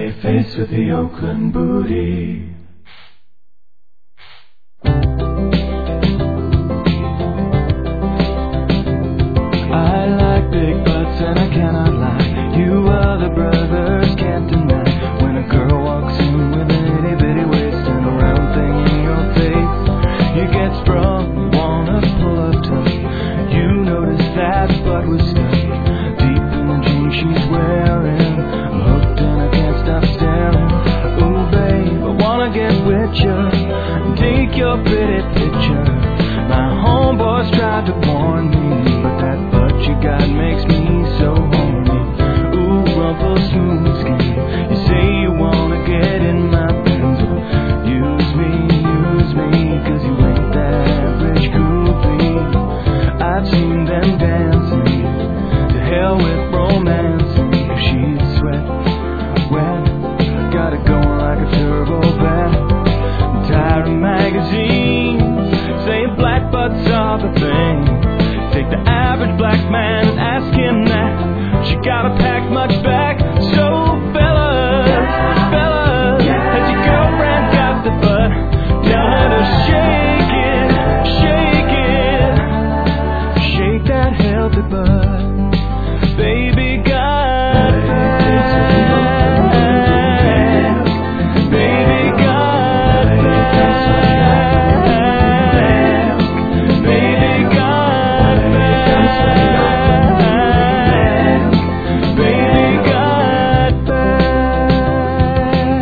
Save face with the Oakland booty. I like big butts and I cannot lie. You other brothers can't deny. When a girl walks in with an itty bitty waist and a round thing in your face, you get sprung, you wanna pull up tough. You notice that butt was stuck deep in the jeans she's wearing. I'm hooked and I can't stop staring. Ooh babe, I wanna get with you and take your pretty picture. My homeboys tried to warn me, but that butt you got makes me so horny. Ooh, rumple smooth skin. You say you wanna get in my Benz. Use me, cause you ain't the average groupie. I've seen them dancing. To hell with romancing. If she's sweat, wet, got it going like a turbo vet. I'm tired of magazines saying black butts are the thing. Take the average black man and ask him that. She gotta pack much back. So fellas, has your girlfriend got the butt? Tell her to shake it, shake that healthy butt. Baby got back, baby got back, baby got back, baby got back.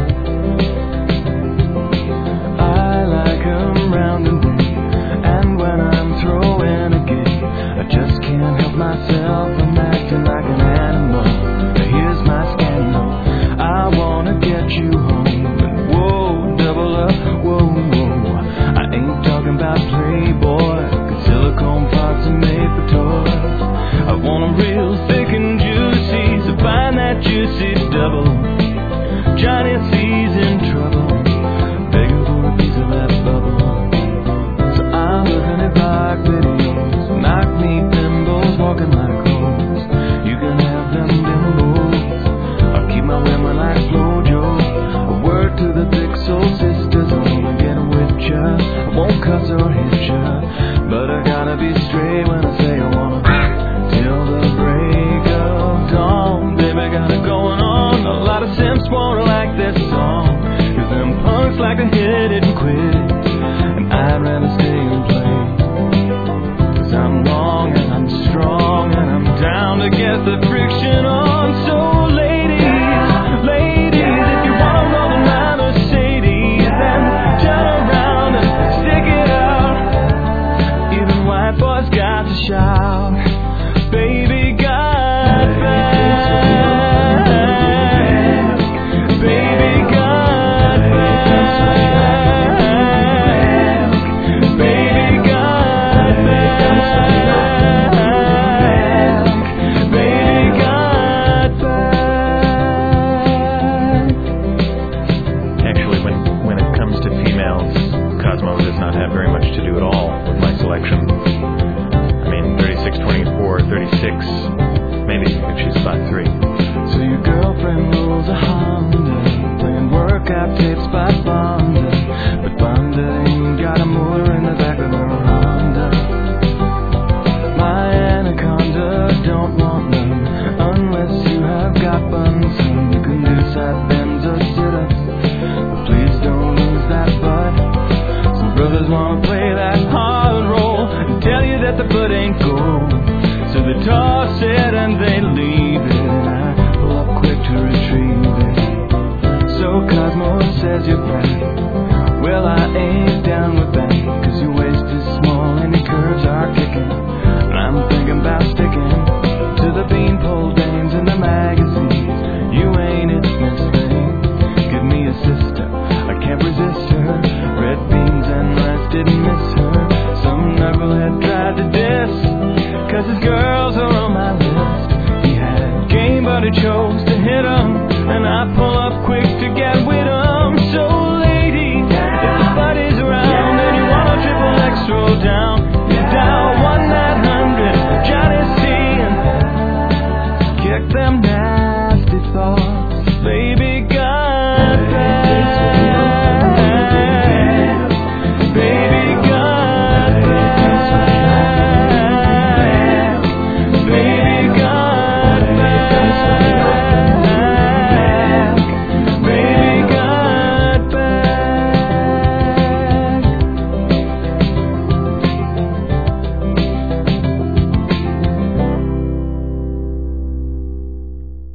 I like 'em round and big, and when I'm throwing a gig, I just can't help myself. I'm acting like an animal. Now here's my scandal. I wanna get you home, and whoa, double up, whoa, whoa. I ain't talking about Playboy, 'cause silicone parts are made for toys. I want 'em real thick and juicy, so find that juicy double. Johnny C's in trouble, begging for a piece of that bubble. So I'm looking at rock videos, knock me thimbles, walking like hoes. You can have them dimples, I'll keep my women like Flojo. A word to the thick soul sisters, I wanna get with ya. I won't cuss or hit ya, but I gotta be straight when I say I wanna. Till the break of dawn, baby got it going on. A lot of simps wanna like this song, 'cause them punks like to hit it and quit it, and I'd rather stay and play. 'Cause I'm long and I'm strong and I'm down to get the friction on. So ladies, if you wanna roll in my Mercedes, then turn around and stick it out. Even white boys got to shout. Baby got back, baby got back, baby got back, baby got back. Actually, when it comes to females, Cosmo does not have very much to do at all with my selection. I mean, 36, 24, 36, maybe if she's 5'3". So your girlfriend rolls a Honda, playing workout tapes by Fonda, but Fonda ain't got a motor in the back of her Honda. My anaconda don't want none, unless you have got buns. You can do side bends or sit-ups, but please don't lose that butt. Some brothers wanna play that hard roll and tell you that the butt ain't gold. So they toss it and they leave it, and I pull up quick to retrieve it. So Cosmo says you're fat. Well, I ain't down with that, 'cause your waist is small and your curves are kicking. And I'm thinking about sticking to the beanpole dames in the magazines. You ain't it, Miss Thing. Give me a sister, I can't resist her. Red beans and rice didn't miss her. Some knucklehead tried to diss, 'cause his girls are on my list. He had game but he chose to hit 'em, and I pull up quick